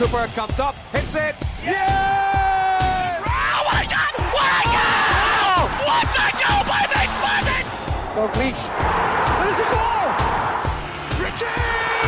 Cooper comes up, hits it. Yeah! Oh my God! What a goal! What a goal by McFadden! Dalglish. There's the goal! Richie!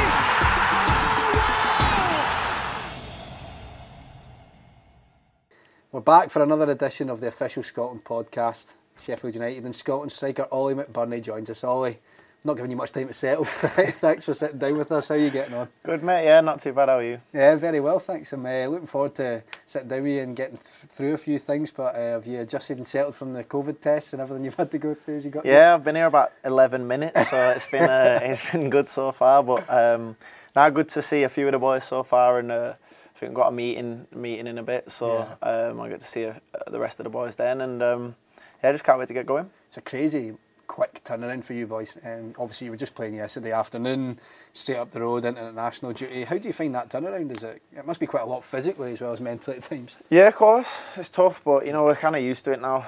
We're back for another edition of the Official Scotland podcast. Sheffield United and Scotland striker Ollie McBurnie joins us. Ollie, not giving you much time to settle. Thanks for sitting down with us. How are you getting on? Good, mate. Yeah, not too bad. How are you? Yeah, very well, thanks. I'm looking forward to sitting down with you and getting through a few things. But have you adjusted and settled from the COVID tests and everything you've had to go through as you got Yeah, there? I've been here about 11 minutes, so it's been good so far. But now good to see a few of the boys so far, and I think we've got a meeting in a bit, so I'll get to see the rest of the boys then, and just can't wait to get going. It's a crazy quick turnaround for you boys. Obviously you were just playing yesterday afternoon, straight up the road into international duty. How do you find that turnaround? It must be quite a lot physically as well as mentally at times. Yeah, of course, it's tough, but we're kind of used to it now.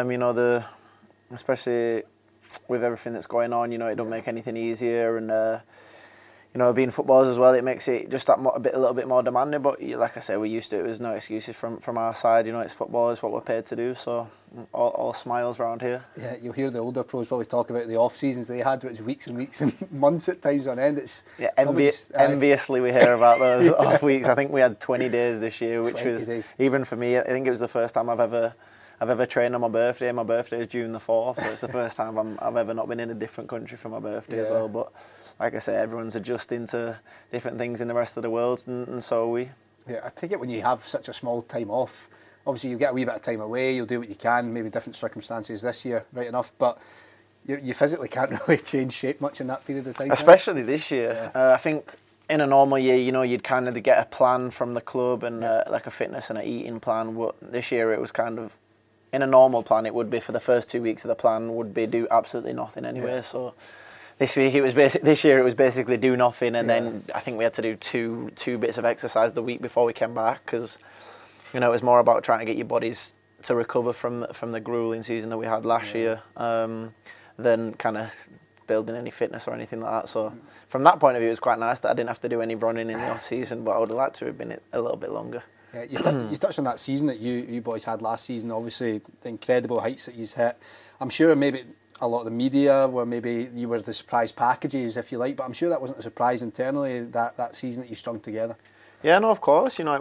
Especially with everything that's going on, it don't make anything easier, and being footballers as well, it makes it just a little bit more demanding. But like I say, we're used to it. There's no excuses from our side. It's football, it's what we're paid to do. So all smiles around here. Yeah, you'll hear the older pros probably talk about the off seasons they had, which was weeks and weeks and months at times on end. Enviously we hear about those off weeks. I think we had 20 days this year, which was days. Even for me. I think it was the first time I've ever trained on my birthday. My birthday is June the 4th, so it's the first time I've ever not been in a different country for my birthday as well. But like I say, everyone's adjusting to different things in the rest of the world, and so are we. Yeah, I take it when you have such a small time off, obviously you get a wee bit of time away, you'll do what you can, maybe different circumstances this year, right enough, but you physically can't really change shape much in that period of time. Especially this year. Yeah. I think in a normal year, you'd kind of get a plan from the club and like a fitness and an eating plan. But this year it was kind of, in a normal plan, it would be for the first 2 weeks of the plan would be do absolutely nothing anyway. Yeah. So this year it was basically do nothing, and then I think we had to do two bits of exercise the week before we came back, because it was more about trying to get your bodies to recover from the grueling season that we had last year, than kind of building any fitness or anything like that. So from that point of view, it was quite nice that I didn't have to do any running in the off season, but I would have liked to have been a little bit longer. Yeah, you touched on that season that you boys had last season, obviously the incredible heights that you hit. I'm sure maybe a lot of the media were maybe you were the surprise packages, if you like, but I'm sure that wasn't a surprise internally, that season that you strung together. Yeah, no, of course. It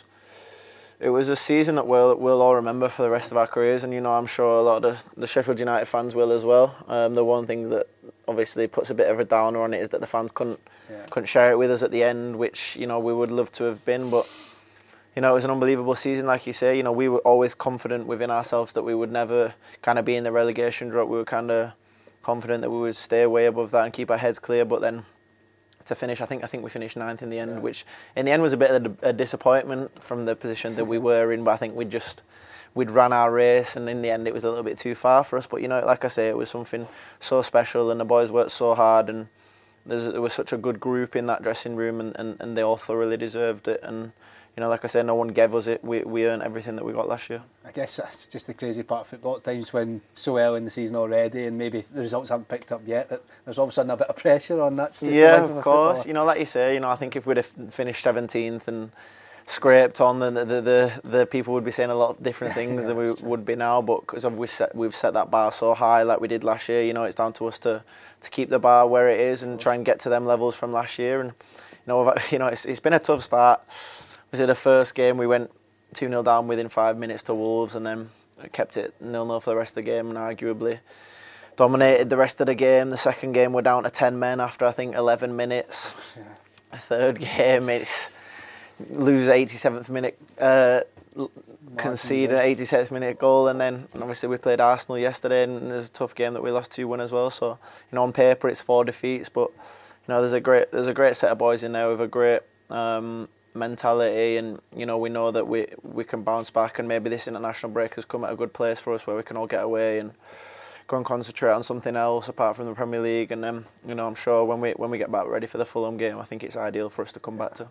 was a season that we'll all remember for the rest of our careers, and I'm sure a lot of the Sheffield United fans will as well. The one thing that obviously puts a bit of a downer on it is that the fans couldn't share it with us at the end, which we would love to have been, but it was an unbelievable season, like you say. We were always confident within ourselves that we would never kind of be in the relegation drop. We were kind of confident that we would stay way above that and keep our heads clear. But then to finish, I think we finished 9th in the end, which in the end was a bit of a disappointment from the position that we were in. But I think we'd ran our race, and in the end it was a little bit too far for us. But like I say, it was something so special, and the boys worked so hard, and there was such a good group in that dressing room, and they all thoroughly deserved it. And like I said, no one gave us it. We earned everything that we got last year. I guess that's just the crazy part of football at times, when so early in the season already and maybe the results haven't picked up yet, that there's all of a sudden a bit of pressure on that. Yeah, of course. Like you say, I think if we'd have finished 17th and scraped on, then the people would be saying a lot of different things than we would be now. But because we've set that bar so high like we did last year, it's down to us to keep the bar where it is and try and get to them levels from last year. And it's been a tough start. Was it the first game we went 2-0 down within 5 minutes to Wolves, and then kept it 0-0 for the rest of the game, and arguably dominated the rest of the game. The second game we're down to 10 men after I think 11 minutes. The third game it's lose 87th minute, concede an 87th minute goal, and then obviously we played Arsenal yesterday, and there's a tough game that we lost 2-1 as well. So on paper it's 4 defeats, but there's a great set of boys in there with a great mentality, and we know that we can bounce back, and maybe this international break has come at a good place for us where we can all get away and go and concentrate on something else apart from the Premier League. And then I'm sure when we get back ready for the Fulham game, I think it's ideal for us to come back to.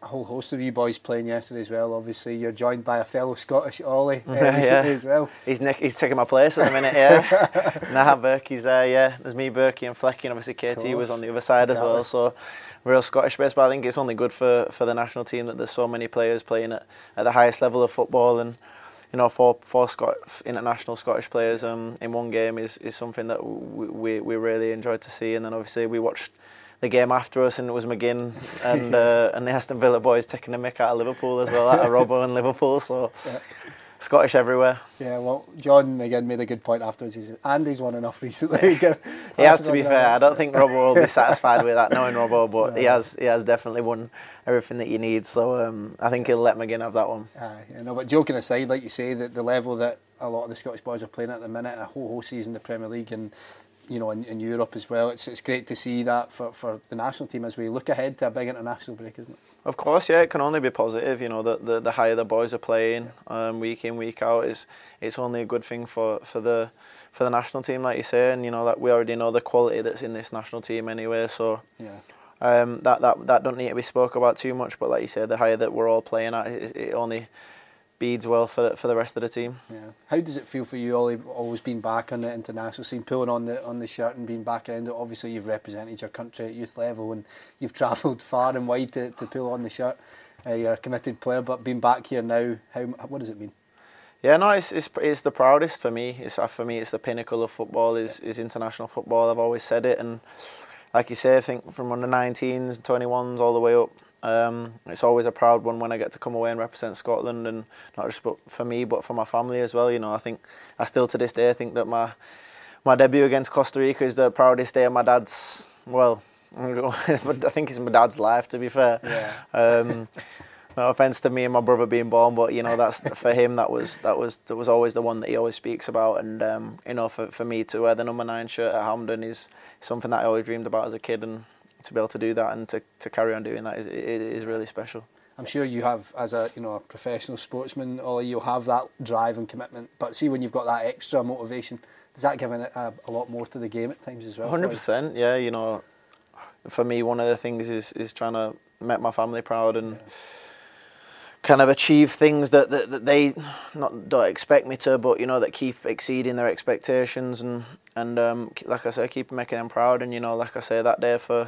a whole host of you boys playing yesterday as well. Obviously, you're joined by a fellow Scottish Ollie recently as well. He's taking my place at the minute, yeah. Nah, Berkey's there, yeah. There's me, Berkey and Flecky, and obviously KT was on the other side as well. So real Scottish base, but I think it's only good for the national team that there's so many players playing at the highest level of football, and you know, four international Scottish players in one game is something that we really enjoyed to see. And then obviously we watched the game after us, and it was McGinn and the Aston Villa boys taking the mick out of Liverpool as well, out of Robbo and Liverpool. So Scottish everywhere. Yeah, well, John again made a good point afterwards. He said Andy's won enough recently. He has, to be fair. I don't think Robbo will be satisfied with that, knowing Robbo, but he has definitely won everything that you need. So I think he'll let McGinn have that one. But joking aside, like you say, the level that a lot of the Scottish boys are playing at the minute, a whole season in the Premier League and you know in Europe as well. It's great to see that for the national team as we look ahead to a big international break, isn't it? Of course, yeah, it can only be positive. You know, the higher the boys are playing week in, week out, it's only a good thing for the national team, like you say. And you know that we already know the quality that's in this national team anyway. So that don't need to be spoke about too much. But like you said, the higher that we're all playing at, it only beads well for the rest of the team. Yeah. How does it feel for you, Ollie, always being back on the international scene, pulling on the shirt and being back around it? Obviously, you've represented your country at youth level and you've travelled far and wide to pull on the shirt. You're a committed player, but being back here now, what does it mean? Yeah, no, it's the proudest for me. It's the pinnacle of football. Is international football. I've always said it, and like you say, I think from under 19s, 21s, all the way up. It's always a proud one when I get to come away and represent Scotland, and not just for me but for my family as well. You know, I still to this day think that my debut against Costa Rica is the proudest day of my dad's, well, I think it's my dad's life, to be fair. Yeah. No offence to me and my brother being born, but you know that's for him. That was always the one that he always speaks about, and you know for me to wear the number 9 shirt at Hampden is something that I always dreamed about as a kid, and to be able to do that and to carry on doing that is really special. I'm sure you have, as a professional sportsman, Ollie, you'll have that drive and commitment. But see, when you've got that extra motivation, does that give a lot more to the game at times as well? 100%, yeah. You know, for me, one of the things is trying to make my family proud and kind of achieve things that they don't expect me to, but you know that keep exceeding their expectations and like I say, keep making them proud. And you know, like I say, that day for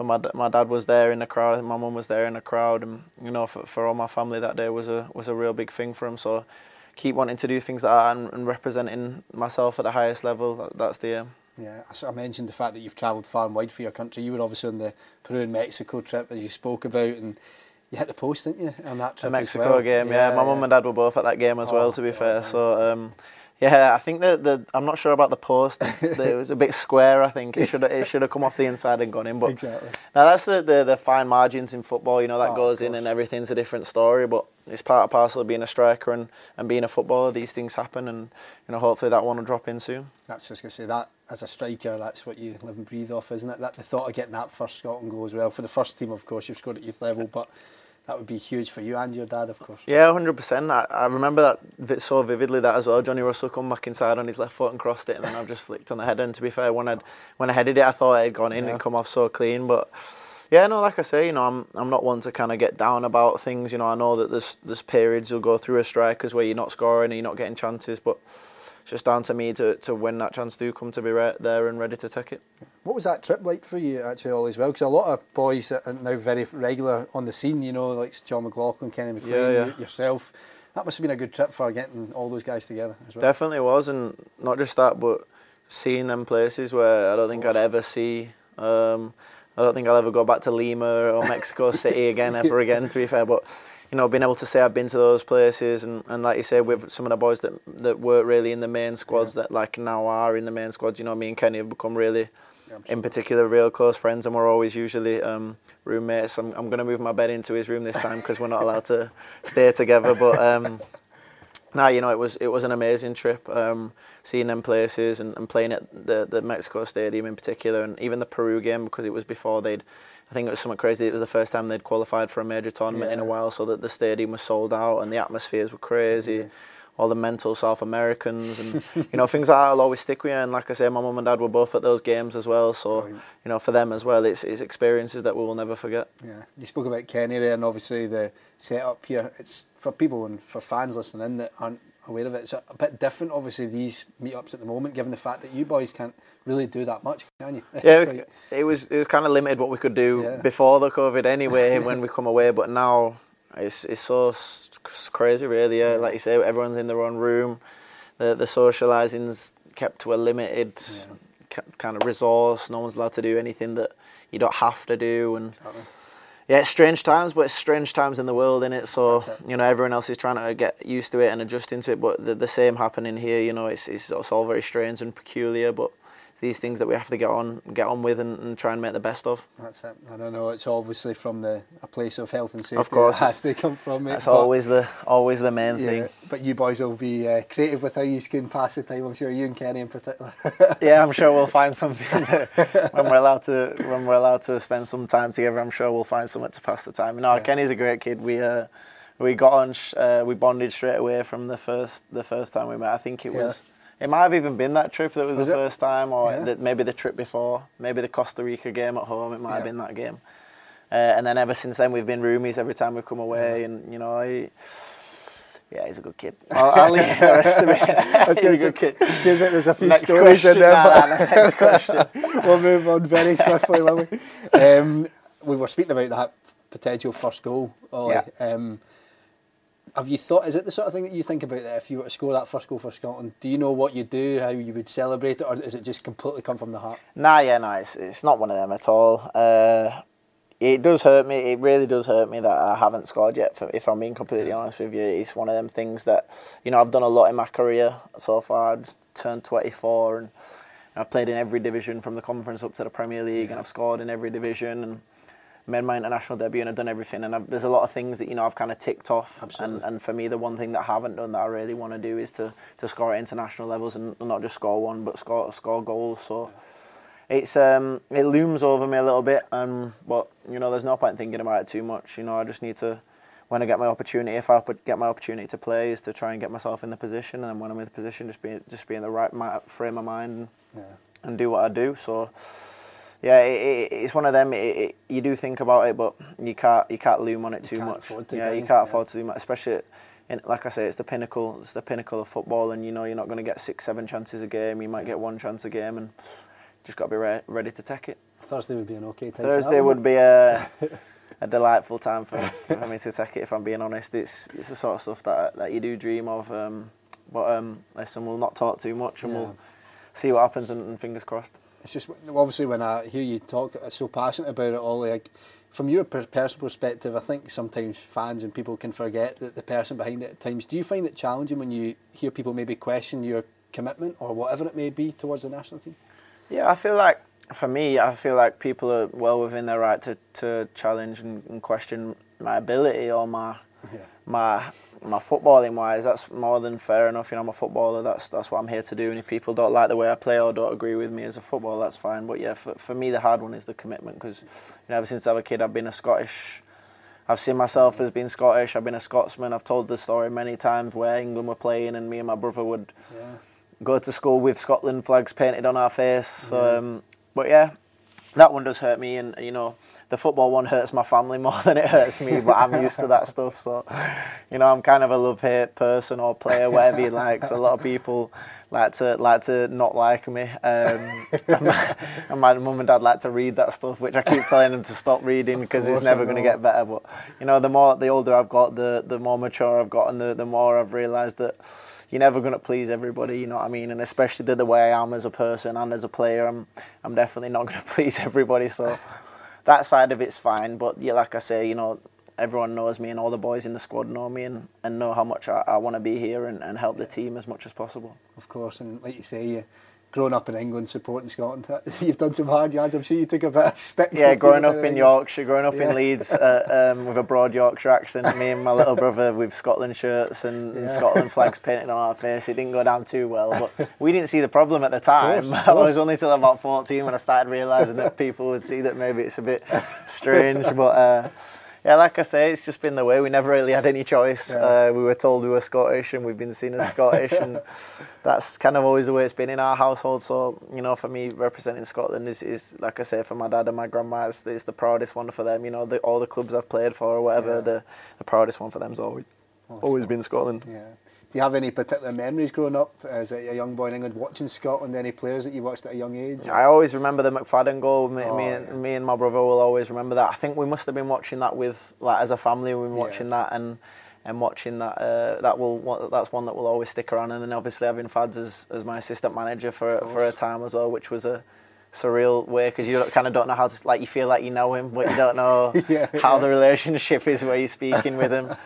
my dad was there in the crowd, my mum was there in the crowd, and you know for all my family that day was a real big thing for them. So keep wanting to do things like that and representing myself at the highest level. That's the aim. Yeah, I mentioned the fact that you've travelled far and wide for your country. You were obviously on the Peru and Mexico trip, as you spoke about, and you hit the post, didn't you, on that trip? The Mexico as well? game, yeah. My mum and dad were both at that game as well, to be fair. So, yeah, I think I'm not sure about the post. It was a bit square, I think. It should have come off the inside and gone in. But exactly. Now, that's the fine margins in football, you know, that goes in and everything's a different story. But it's part and parcel of being a striker and being a footballer. These things happen, and you know, hopefully that one will drop in soon. That's just going to say that, as a striker, that's what you live and breathe off, isn't it? That the thought of getting that first Scotland goal as well. For the first team, of course, you've scored at youth level, but that would be huge for you and your dad, of course. Yeah, 100%. I remember that so vividly, that as well. Johnny Russell come back inside on his left foot and crossed it, and then I've just flicked on the header. And to be fair, when I headed it, I thought it had gone in and come off so clean. But yeah, no, like I say, you know, I'm not one to kind of get down about things. You know, I know that there's periods you'll go through as strikers where you're not scoring and you're not getting chances, but it's just down to me to when that chance do come to be there and ready to take it. What was that trip like for you, actually, Ollie, as well? Because a lot of boys that are now very regular on the scene, you know, like John McLaughlin, Kenny McLean, yourself, that must have been a good trip for getting all those guys together as well. Definitely was, and not just that, but seeing them places where I don't think I'd ever see. I don't think I'll ever go back to Lima or Mexico City ever again, to be fair, but you know, being able to say I've been to those places and like you say, with some of the boys that weren't really in the main squads that like now are in the main squads, you know, me and Kenny have become really, in particular, real close friends, and we're always usually roommates. I'm going to move my bed into his room this time because we're not allowed to stay together, but you know, it was an amazing trip, seeing them places and playing at the Mexico Stadium in particular, and even the Peru game, because it was before I think it was something crazy. It was the first time they'd qualified for a major tournament in a while, so that the stadium was sold out and the atmospheres were crazy. all the mental South Americans, and things like that will always stick with you. And like I say, my mum and dad were both at those games as well, so for them as well, it's experiences that we will never forget. Yeah, you spoke about Kenny there, and obviously the setup here. It's for people and for fans listening in that aren't aware of it. It's a bit different, obviously, these meetups at the moment, given the fact that you boys can't really do that much, can you? Yeah, it was kind of limited what we could do before the COVID anyway when we come away, but now it's so crazy, really. Yeah, like you say, everyone's in their own room. The socialising's kept to a limited kind of resource. No one's allowed to do anything that you don't have to do, and yeah, it's strange times, but it's strange times in the world, innit? So everyone else is trying to get used to it and adjust into it, but the same happening here. It's all very strange and peculiar, but these things that we have to get on with and try and make the best of. That's it. I don't know. It's obviously from a place of health and safety. Of course, it has to come from it. That's always the main thing. But you boys will be creative with how you can pass the time. I'm sure you and Kenny in particular. Yeah, I'm sure we'll find something when we're allowed to spend some time together. I'm sure we'll find something to pass the time. Kenny's a great kid. We got on. We bonded straight away from the first time we met. I think it was. It might have even been that trip that was the first time, or maybe the trip before, maybe the Costa Rica game at home. It might have been that game, and then ever since then we've been roomies every time we come away, and he's a good kid. I'll leave the rest of it. He's a good kid. Feels like there's a few next stories question, in there, but next question. We'll move on very swiftly, will we? We were speaking about that potential first goal, Ollie. Yeah. Have you thought, is it the sort of thing that you think about, that if you were to score that first goal for Scotland, do you know what you do, how you would celebrate it, or is it just completely come from the heart? It's not one of them at all. It does hurt me, it really does hurt me that I haven't scored yet, if I'm being completely honest with you. It's one of them things that, I've done a lot in my career so far. I've just turned 24 and I've played in every division from the Conference up to the Premier League, and I've scored in every division and made my international debut, and I've done everything, and there's a lot of things that I've kind of ticked off. And for me, the one thing that I haven't done that I really want to do is to score at international levels, and not just score one, but score goals. So it's it looms over me a little bit, but there's no point in thinking about it too much. I just need to, when I get my opportunity, if I get my opportunity to play, is to try and get myself in the position, and then when I'm in the position, just be in the right frame of mind and do what I do. So. Yeah, it's one of them. You do think about it, but you can't loom on it too much. You can't afford to do much, especially. Like I say, it's the pinnacle. It's the pinnacle of football, and you're not going to get 6-7 chances a game. You might get one chance a game, and just got to be ready to take it. Thursday would be an okay time. Thursday would be a delightful time for me to take it. If I'm being honest, it's the sort of stuff that you do dream of. But listen, we'll not talk too much, and we'll see what happens, and fingers crossed. It's just, obviously, when I hear you talk so passionate about it, Ollie, from your personal perspective, I think sometimes fans and people can forget that the person behind it at times. Do you find it challenging when you hear people maybe question your commitment or whatever it may be towards the national team? Yeah, I feel like, for me, people are well within their right to challenge and question my ability or my footballing wise. That's more than fair enough. I'm a footballer. That's what I'm here to do. And if people don't like the way I play or don't agree with me as a footballer, that's fine. But yeah, for me, the hard one is the commitment, because ever since I was a kid, I've seen myself as being Scottish. I've been a Scotsman. I've told the story many times where England were playing, and me and my brother would go to school with Scotland flags painted on our face. But yeah, that one does hurt me, and the football one hurts my family more than it hurts me, but I'm used to that stuff. So, I'm kind of a love-hate person or player, whatever you like. So a lot of people like to not like me. And my mum and dad like to read that stuff, which I keep telling them to stop reading because it's never going to get better. But the older I've got, the more mature I've got, and the more I've realised that you're never going to please everybody, you know what I mean? And especially the way I am as a person and as a player, I'm definitely not going to please everybody. So that side of it's fine, but yeah, like I say, everyone knows me, and all the boys in the squad know me and know how much I want to be here and help the team as much as possible. Of course, and like you say, growing up in England, supporting Scotland, you've done some hard yards. I'm sure you took a bit of stick. Yeah, growing up in Yorkshire, growing up in Leeds with a broad Yorkshire accent, me and my little brother with Scotland shirts and Scotland flags painted on our face. It didn't go down too well, but we didn't see the problem at the time. I was only till about 14 when I started realising that people would see that maybe it's a bit strange, but Yeah, like I say, it's just been the way. We never really had any choice. Yeah. We were told we were Scottish and we've been seen as Scottish, and that's kind of always the way it's been in our household. So, you know, for me, representing Scotland is like I say, for my dad and my grandma, it's the proudest one for them. You know, all the clubs I've played for or whatever, the proudest one for them's always been Scotland. Yeah. Do you have any particular memories growing up as a young boy in England watching Scotland? Any players that you watched at a young age? I always remember the McFadden goal. Me and my brother will always remember that. I think we must have been watching that with, like, as a family. We've been watching that and watching that. That's one that will always stick around. And then obviously having Fads as my assistant manager for a time as well, which was a surreal way, because you kind of don't know how to, like, you feel like you know him, but you don't know how the relationship is where you're speaking with him.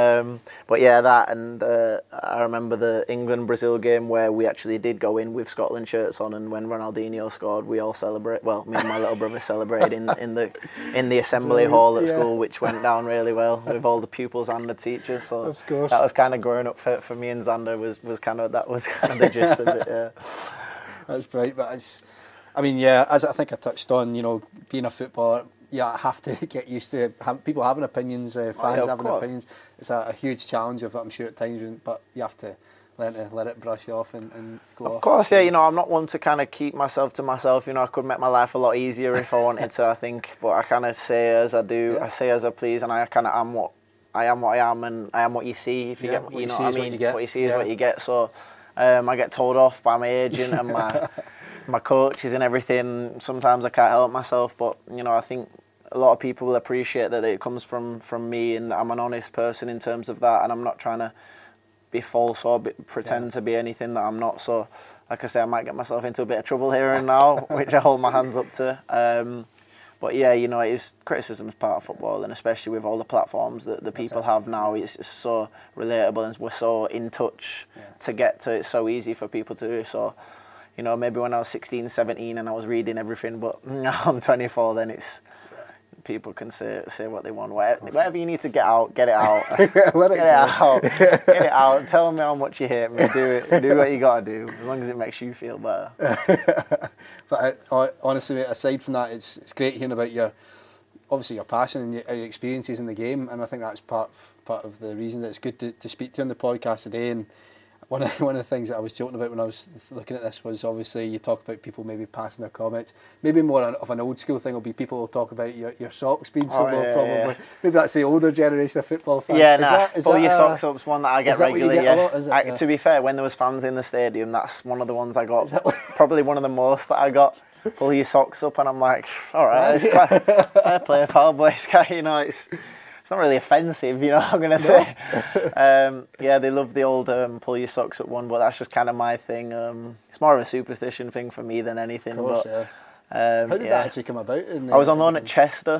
But yeah, that, and I remember the England-Brazil game where we actually did go in with Scotland shirts on, and when Ronaldinho scored, we all celebrate. Well, me and my little brother celebrated in the assembly hall at school, which went down really well with all the pupils and the teachers. So of course. That was kind of growing up for me and Xander. Was kind of the gist of it. Yeah, that's right, but it's. I mean, yeah, as I think I touched on, you know, being a footballer, I have to get used to people having opinions, fans having opinions. It's a huge challenge of it, I'm sure, at times, but you have to learn to let it brush off and go off. Of course, yeah, you know, I'm not one to kind of keep myself to myself. You know, I could make my life a lot easier if I wanted to, I think, but I kind of say as I do, I say as I please, and I kind of am what I am, and I am what you see, if you get, you know what I mean? What you see is what you get, so I get told off by my agent and my coaches and everything. Sometimes I can't help myself, but you know, I think a lot of people will appreciate that it comes from me, and I'm an honest person in terms of that, and I'm not trying to be false or pretend to be anything that I'm not. So like I say, I might get myself into a bit of trouble here and now, which I hold my hands up to. But yeah, you know, criticism is part of football, and especially with all the platforms that the people have now, it's so relatable, and we're so in touch to get to. It's so easy for people to do. So, you know, maybe when I was 16, 17 and I was reading everything, but now I'm 24, then it's people can say what they want. Whatever you need to get out, get it out. Get it out. Tell me how much you hate me. Do what you got to do, as long as it makes you feel better. But honestly, mate, aside from that, it's great hearing about your passion and your experiences in the game, and I think that's part of the reason that it's good to speak to you on the podcast today. And one of the things that I was joking about when I was looking at this was, obviously, you talk about people maybe passing their comments. Maybe more of an old school thing will be people will talk about your socks being so low, probably. Yeah. Maybe that's the older generation of football fans. Yeah, pull your socks up's one that I get regularly. To be fair, when there was fans in the stadium, that's one of the ones I got. Probably one of the most that I got. Pull your socks up, and I'm like, all right, fair play, pal, boys. You know, it's not really offensive, you know what I'm going to say. Yeah, they love the old pull your socks up one, but that's just kind of my thing. It's more of a superstition thing for me than anything. Of course, how did that actually come about? I was on loan at Chester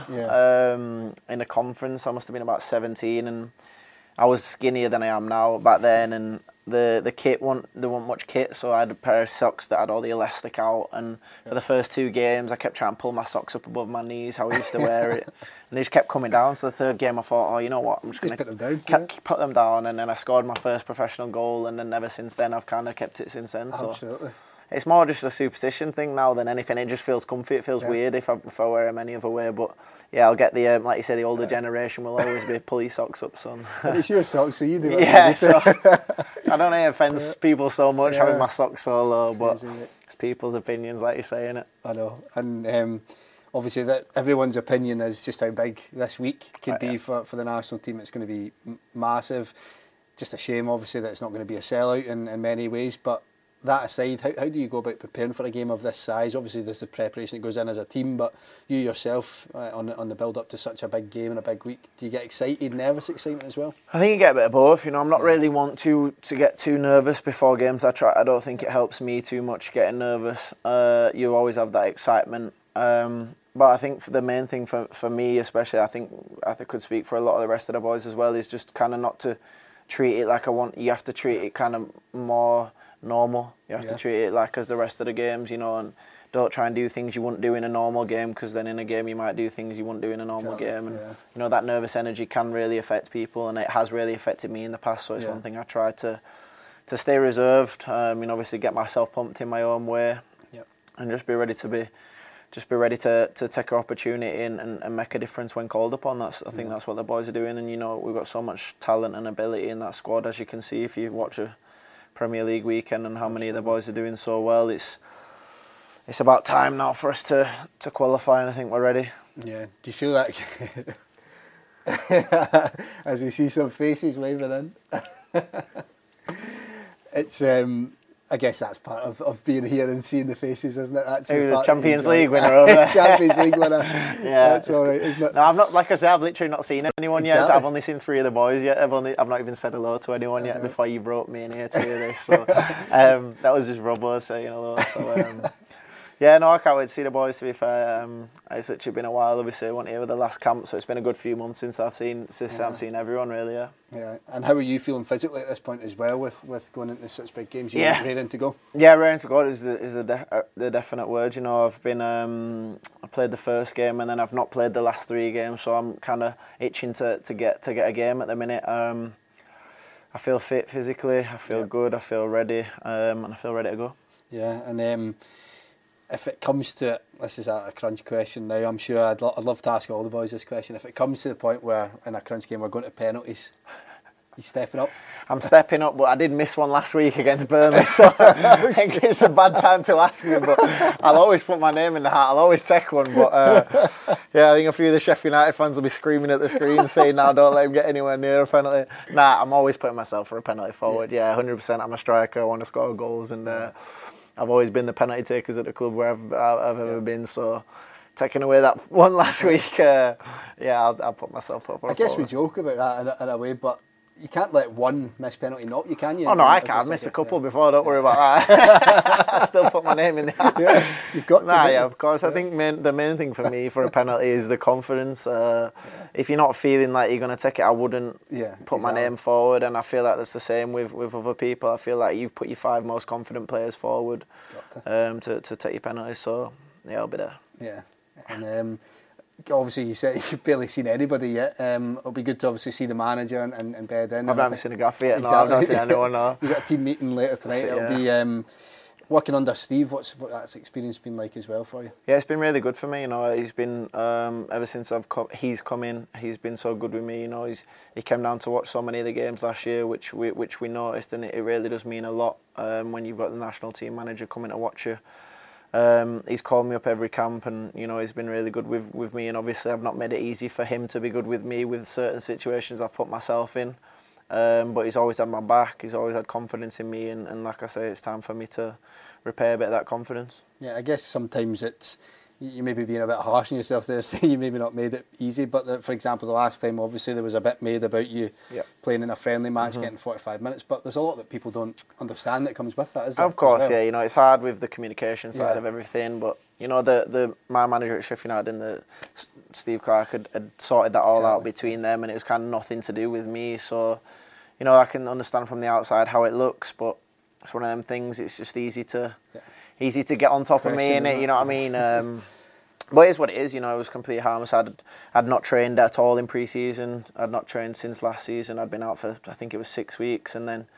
in a conference. I must have been about 17, and I was skinnier than I am now back then, and the kit there wasn't much kit, so I had a pair of socks that had all the elastic out, and for the first 2 games I kept trying to pull my socks up above my knees, how I used to wear it, and they just kept coming down. So the third game I thought, oh, you know what, I'm just going to put them down, and then I scored my first professional goal, and then ever since then I've kind of kept it since then. So absolutely. It's more just a superstition thing now than anything. It just feels comfy. It feels weird if I wear them any other way. But yeah, I'll get the like you say, the older generation will always be pull your socks up, son. It's your socks, so you do it. Yeah, so I don't think it offends people so much having my socks so low, but it's people's opinions, like you say, innit? I know, and obviously that everyone's opinion is just how big this week could be for the national team. It's going to be massive. Just a shame, obviously, that it's not going to be a sellout in many ways, but that aside, how do you go about preparing for a game of this size? Obviously, there's the preparation that goes in as a team, but you yourself, on the build-up to such a big game and a big week, do you get excited, nervous excitement as well? I think you get a bit of both. You know, I'm not really one to get too nervous before games. I don't think it helps me too much getting nervous. You always have that excitement. But I think the main thing for me, especially, I think could speak for a lot of the rest of the boys as well, is just kind of not to treat it like you have to treat it kind of more normal. You have to treat it like as the rest of the games, you know, and don't try and do things you wouldn't do in a normal game, because then in a game you might do things you wouldn't do in a normal game, and you know, that nervous energy can really affect people, and it has really affected me in the past. So it's one thing I try to stay reserved, and obviously get myself pumped in my own way, and just be ready to just be ready to take our opportunity and make a difference when called upon. I think that's what the boys are doing, and we've got so much talent and ability in that squad, as you can see if you watch a Premier League weekend and how many of the boys are doing so well. It's about time now for us to qualify, and I think we're ready. Yeah. Do you feel like as we see some faces waving in? It's I guess that's part of being here and seeing the faces, isn't it? That's the Champions League winner over there. Champions League winner. Yeah, that's all right, isn't it? No, I've not. Like I said, I've literally not seen anyone yet. Exactly. So I've only seen 3 of the boys yet. I've not even said hello to anyone yet before you brought me in here to do this. So that was just Robbo saying hello. So yeah, no, I can't wait to see the boys. To be fair, it's literally been a while. Obviously, I went here with the last camp, so it's been a good few months since I've seen everyone really. Yeah. Yeah. And how are you feeling physically at this point as well with going into such big games? You ready to go? Yeah, ready to go is the definite word. I've been I played the first game and then I've not played the last 3 games, so I'm kind of itching to get a game at the minute. I feel fit physically. I feel good. I feel ready, and I feel ready to go. Yeah, and if it comes to it, this is a crunch question now, I'm sure I'd love to ask all the boys this question. If it comes to the point where in a crunch game we're going to penalties, you stepping up? I'm stepping up, but I did miss one last week against Burnley, so I think it's a bad time to ask me, but I'll always put my name in the hat, I'll always take one, but yeah, I think a few of the Sheffield United fans will be screaming at the screen saying, "Now don't let him get anywhere near a penalty." Nah, I'm always putting myself for a penalty forward, yeah 100%. I'm a striker, I want to score goals, and I've always been the penalty takers at the club where I've ever been, so taking away that one last week, I'll put myself up. I guess we joke about that in a way, but you can't let one missed penalty knock you, can you? Oh no, I can't. I've missed a couple before, don't worry about that. I still put my name in there. Yeah, you've got to. Yeah, of course. I think the main thing for me for a penalty is the confidence. If you're not feeling like you're going to take it, I wouldn't put my name forward, and I feel like that's the same with other people. I feel like you've put your 5 most confident players forward to take your penalties, so yeah, I'll be there. Yeah, and obviously you said you've barely seen anybody yet. It'll be good to obviously see the manager and bed in. I've not seen a gaff yet. Exactly. No, I've not seen anyone. No. You've got a team meeting later tonight. It'll be working under Steve. What that's experience been like as well for you? Yeah, it's been really good for me. He's been ever since he's come in. He's been so good with me. He came down to watch so many of the games last year, which we noticed, and it really does mean a lot when you've got the national team manager coming to watch you. He's called me up every camp, and he's been really good with me, and obviously I've not made it easy for him to be good with me with certain situations I've put myself in, but he's always had my back, he's always had confidence in me, and like I say, it's time for me to repay a bit of that confidence. Yeah, I guess sometimes it's you may be being a bit harsh on yourself there, saying you maybe not made it easy, but for example the last time obviously there was a bit made about you playing in a friendly match, getting 45 minutes, but there's a lot that people don't understand that comes with that, is there? Of course, yeah, it's hard with the communication side of everything, but my manager at Sheffield United and Steve Clarke had sorted that all out between them, and it was kind of nothing to do with me, so I can understand from the outside how it looks, but it's one of them things, it's just easy to get on top of me in it, you know what I mean? But it is what it is, it was completely harmless. I'd not trained at all in pre-season. I'd not trained since last season. I'd been out for, I think it was 6 weeks, and then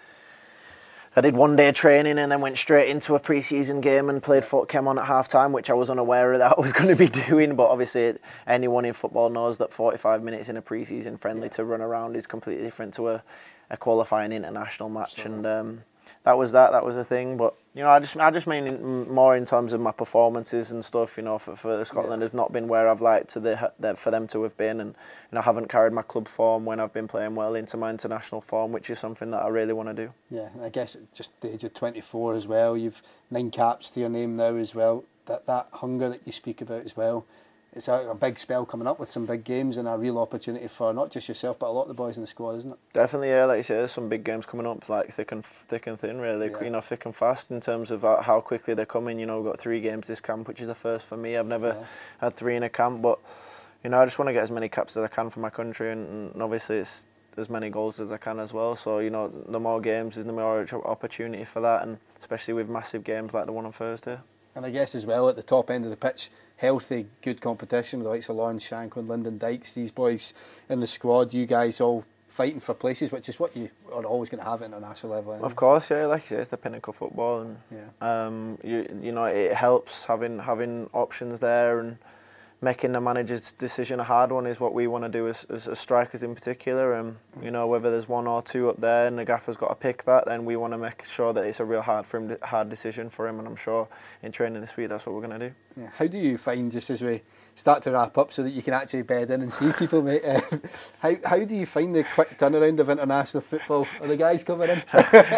I did 1 day training and then went straight into a pre-season game and came on at half-time, which I was unaware of that I was going to be doing, but obviously anyone in football knows that 45 minutes in a pre-season friendly to run around is completely different to a qualifying international match, and that was the thing, but I just mean more in terms of my performances and stuff. For Scotland has not been where I've liked for them to have been, and I haven't carried my club form when I've been playing well into my international form, which is something that I really want to do. Yeah, and I guess at just the age of 24 as well, you've 9 caps to your name now as well. That hunger that you speak about as well. It's a big spell coming up with some big games and a real opportunity for not just yourself but a lot of the boys in the squad, isn't it? Definitely, yeah. Like you say, there's some big games coming up, like thick and thin, really. Yeah. Thick and fast in terms of how quickly they're coming. We've got 3 games this camp, which is a first for me. I've never had 3 in a camp, but I just want to get as many caps as I can for my country, and obviously it's as many goals as I can as well. So the more games is the more opportunity for that, and especially with massive games like the one on Thursday. And I guess as well at the top end of the pitch, healthy, good competition with the likes of Lawrence Shankland, Lyndon Dykes, these boys in the squad. You guys all fighting for places, which is what you are always going to have at international level. Anyway. Of course, yeah, like you say, it's the pinnacle of football, and Yeah. you know, it helps having options there, and making the manager's decision a hard one is what we want to do as strikers in particular. You know, whether there's one or two up there and the gaffer's got to pick that, then we want to make sure that it's a real hard decision for him, and I'm sure in training this week that's what we're going to do. Yeah. How do you find, just as we start to wrap up so that you can actually bed in and see people, mate, how do you find the quick turnaround of international football? Are the guys coming in?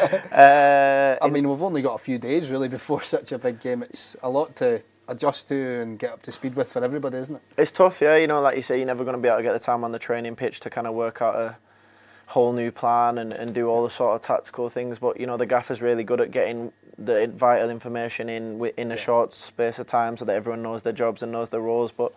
I mean, we've only got a few days really before such a big game. It's a lot to adjust to and get up to speed with for everybody, isn't it? It's tough, yeah. You know, like you say, you're never going to be able to get the time on the training pitch to kind of work out a whole new plan and do all the sort of tactical things. But, you know, the gaffer's really good at getting the vital information in a short space of time so that everyone knows their jobs and knows their roles. But,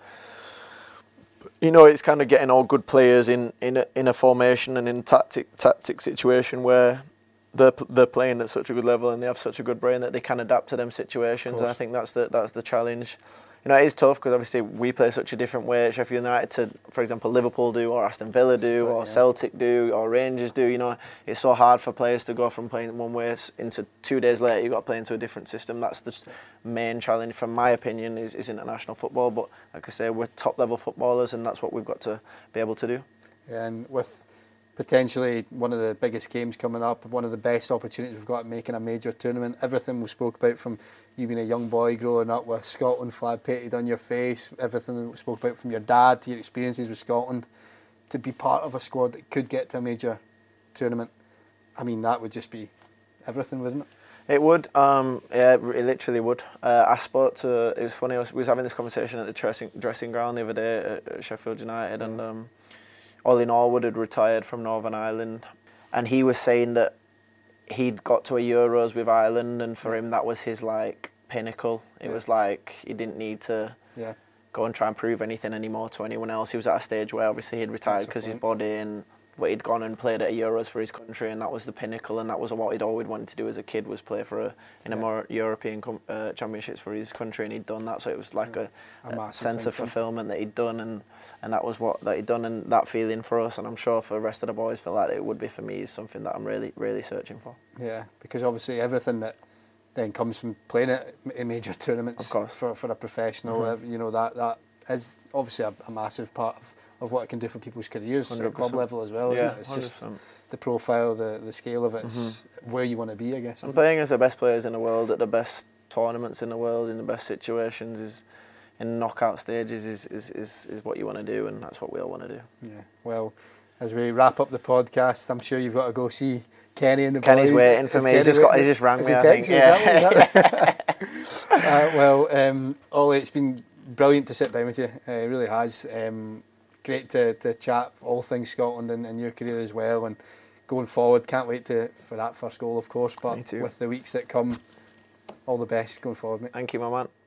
you know, it's kind of getting all good players in a formation and in tactic situation where they're playing at such a good level and they have such a good brain that they can adapt to them situations. And I think that's the challenge. You know, it is tough because obviously we play such a different way at Sheffield United to, for example, Liverpool do, or Aston Villa do, or Celtic do, or Rangers do. You know, it's so hard for players to go from playing one way into 2 days later you've got to play into a different system. That's the main challenge, from my opinion, is international football. But like I say, we're top level footballers, and that's what we've got to be able to do. Yeah, and with potentially one of the biggest games coming up, one of the best opportunities we've got making a major tournament. Everything we spoke about, from you being a young boy growing up with Scotland flag painted on your face, everything we spoke about from your dad to your experiences with Scotland, to be part of a squad that could get to a major tournament, I mean, that would just be everything, wouldn't it? It would, yeah, it literally would. I spoke to, it was funny, we was having this conversation at the dressing ground the other day at Sheffield United, and Ollie Norwood had retired from Northern Ireland, and he was saying that he'd got to a Euros with Ireland, and for him that was his like pinnacle. It was like he didn't need to go and try and prove anything anymore to anyone else. He was at a stage where obviously he'd retired because his body, and where he'd gone and played at a Euros for his country, and that was the pinnacle, and that was what he'd always wanted to do as a kid, was play for a more European championships for his country, and he'd done that. So it was like a sense of fulfilment that he'd done, and that was that he'd done, and that feeling for us, and I'm sure for the rest of the boys feel like it would be for me, is something that I'm really, really searching for. Yeah, because obviously everything that then comes from playing it in major tournaments, of course, for a professional, you know, that is obviously a massive part of what it can do for people's careers 100%. At club level as well, isn't it? It's 100%. Just the profile, the scale of it, it's where you want to be, I guess. And playing as the best players in the world at the best tournaments in the world, in the best situations, is in knockout stages is what you want to do, and that's what we all want to do. Yeah. Well, as we wrap up the podcast, I'm sure you've got to go see Kenny and the Kenny's boys. Waiting for me. He just rang me, I think. Ollie, it's been brilliant to sit down with you. It really has. Great to chat all things Scotland and your career as well, and going forward, can't wait for that first goal, of course, but with the weeks that come, all the best going forward, mate. Thank you, my man.